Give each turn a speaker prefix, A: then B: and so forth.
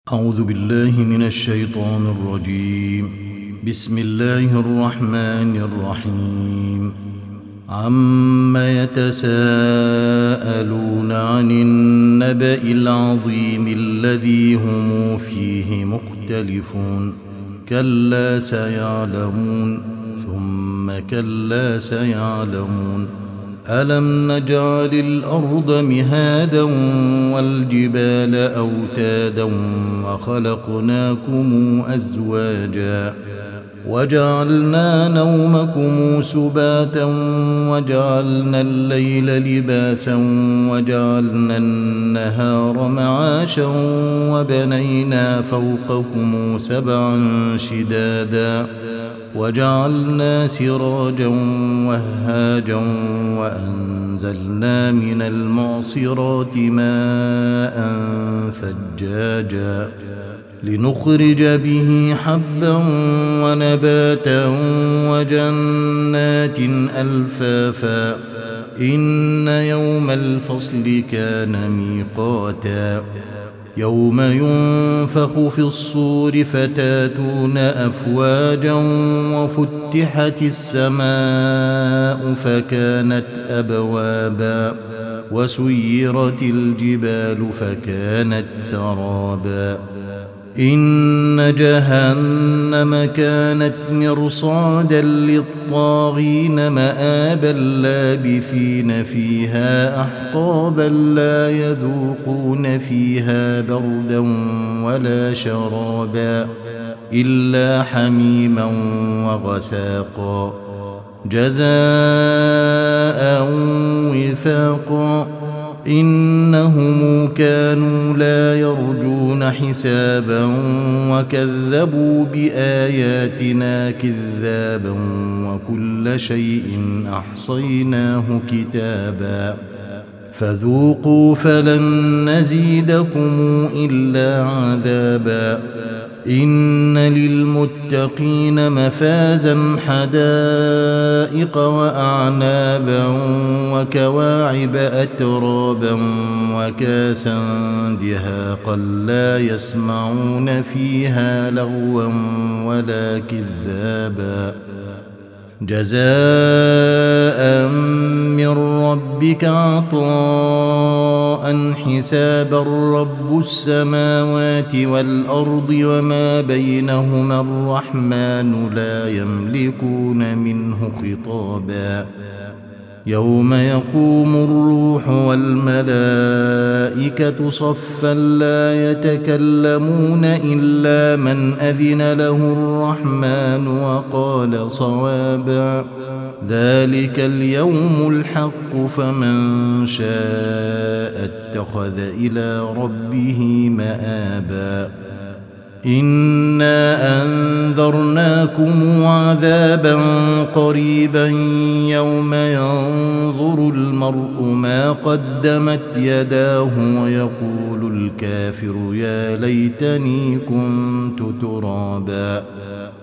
A: أعوذ بالله من الشيطان الرجيم. بسم الله الرحمن الرحيم. عم يتساءلون عن النبأ العظيم الذي هم فيه مختلفون. كلا سيعلمون ثم كلا سيعلمون. ألم نجعل الأرض مهادا والجبال أوتادا وخلقناكم أزواجا وجعلنا نومكم سباتا وجعلنا الليل لباسا وجعلنا النهار معاشا وبنينا فوقكم سبعا شدادا وجعلنا سراجا وهاجا وأنزلنا من المعصرات ماء ثجاجا لنخرج به حبا ونباتا وجنات ألفافا. إن يوم الفصل كان ميقاتا. يوم ينفخ في الصور فتاتون أفواجا وفتحت السماء فكانت أبوابا وسيرت الجبال فكانت سرابا. إن جهنم كانت مرصادا للطاغين مآبا لابثين فيها أحقابا لا يذوقون فيها بردا ولا شرابا إلا حميما وغساقا جزاء وفاقا. إنهم كانوا لا يرجون حسابا وكذبوا بآياتنا كذابا وكل شيء أحصيناه كتابا. فذوقوا فلن نزيدكم إلا عذابا. إن للمتقين مفازا حدائق وأعنابا وكواعب أترابا وكاسا دهاقا لا يسمعون فيها لغوا ولا كذابا. جزاء من ربك عطاء حسابا. رب السماوات والأرض وما بينهما الرحمن لا يملكون منه خطابا. يوم يقوم الروح والملائكة صفا لا يتكلمون إلا من أذن له الرحمن وقال صوابا. ذلك اليوم الحق فمن شاء اتخذ إلى ربه مآبا. إنا أنذرناكم عذابا قريبا يوم ينظر المرء ما قدمت يداه ويقول الكافر يا ليتني كنت ترابا.